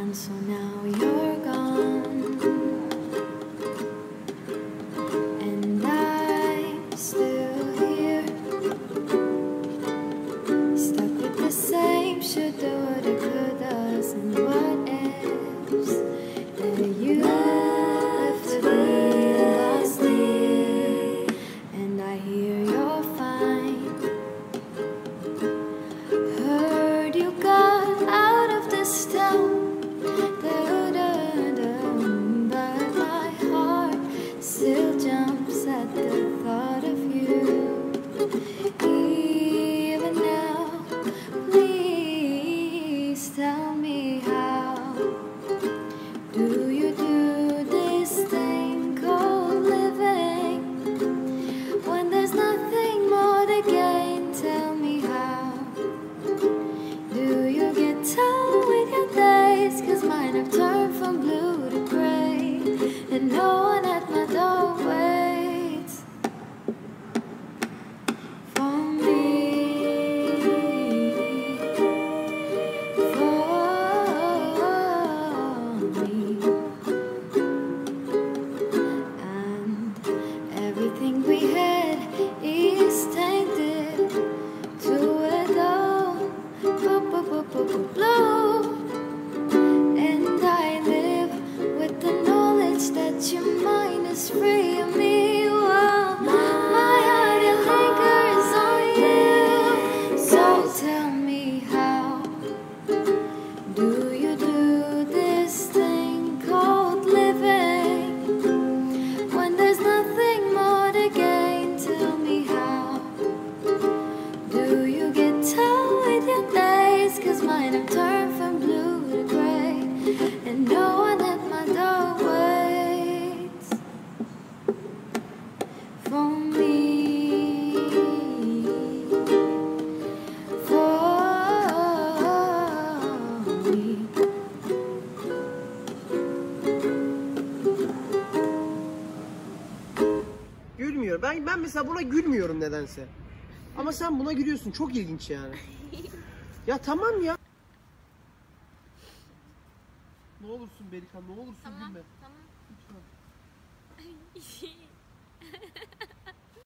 And so now you're gone, and I'm still here, stuck with the same shoulda, woulda, couldas, and what ifs that you left me last year. And I hear you're fine. Heard you got out of this town. But my heart still jumps at the thought of you. Even now, please tell me how do you do this thing called living when there's nothing more to gain? Tell me how do you get told with your days? 'Cause mine have turned from blue to gray, and no one at my door waits for me, and everything we had is tainted to it all, blue. And I live with the knowledge that your mind is free of me. Well, my heart it lingers on you. So tell me, how do you do this thing called living when there's nothing more to gain? Tell me, how do you get told with your days? 'Cause mine have turned from blue to gray, and no one at my door waits for me, for me. Gülmüyor. Ben mesela buna gülmüyorum nedense. Ama sen buna gülüyorsun. Çok ilginç yani. Ya tamam ya. Ne olursun Berika, ne olursun Tamam, gülme. tamam. Lütfen. Ay.